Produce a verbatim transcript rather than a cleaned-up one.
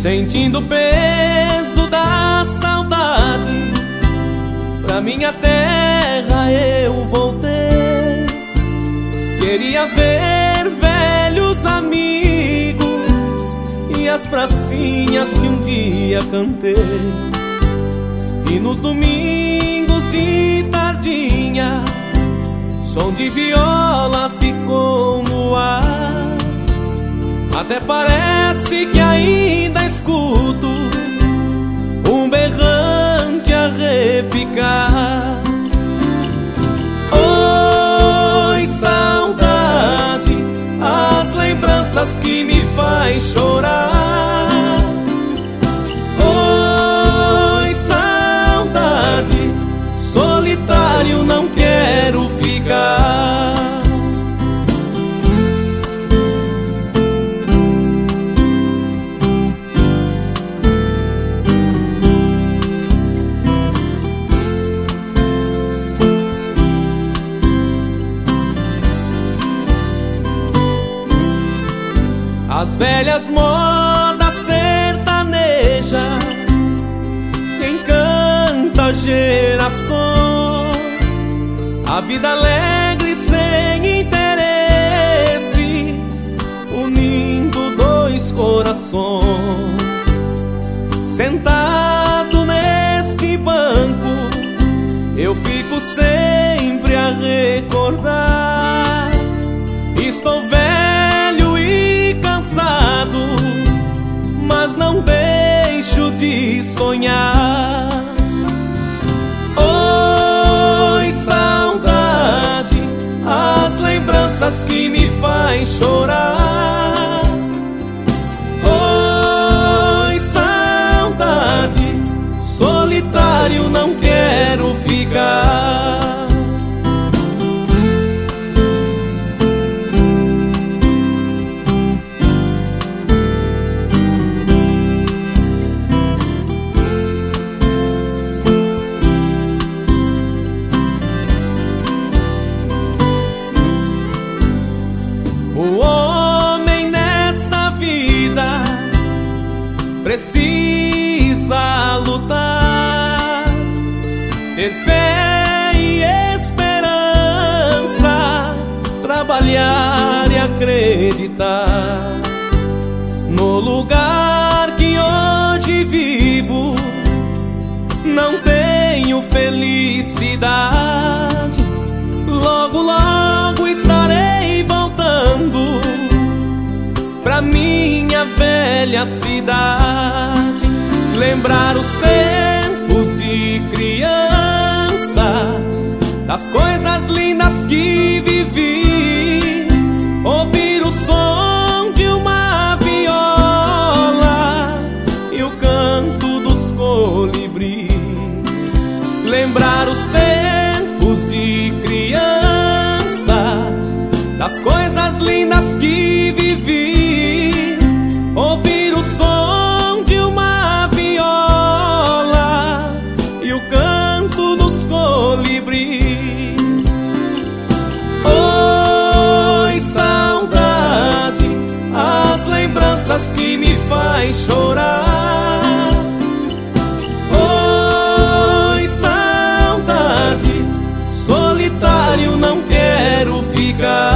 sentindo o peso da saudade. Pra minha terra eu voltei. Queria ver velhos amigos e as pracinhas que um dia cantei. E nos domingos de tardinha, som de viola ficou no ar. Até parece que ainda escuto um berrante a repicar. Oi, saudade, as lembranças que me faz chorar. Oi, saudade, solitário não quero ficar. As velhas modas sertanejas encanta gerações. A vida alegre sem interesses, unindo dois corações. Sentado neste banco, eu fico sempre a recordar. Estou velho e cansado, mas não deixo de sonhar. Oi, saudade, as lembranças que me faz chorar. Oi, saudade, solitário não quero ficar. O homem nesta vida precisa lutar, ter fé e esperança, trabalhar e acreditar. No lugar que hoje vivo, não tenho felicidade. Logo, logo estarei voltando pra minha velha cidade. Lembrar os tempos de criança, das coisas lindas que vivi. Ouvir o som de uma viola e o canto dos colibris. Lembrar os tempos de criança, das coisas lindas que vivi. Ouvir o som de uma viola e o canto dos colibris. Oi, saudade, as lembranças que me faz chorar. Oi, saudade, solitário não quero ficar.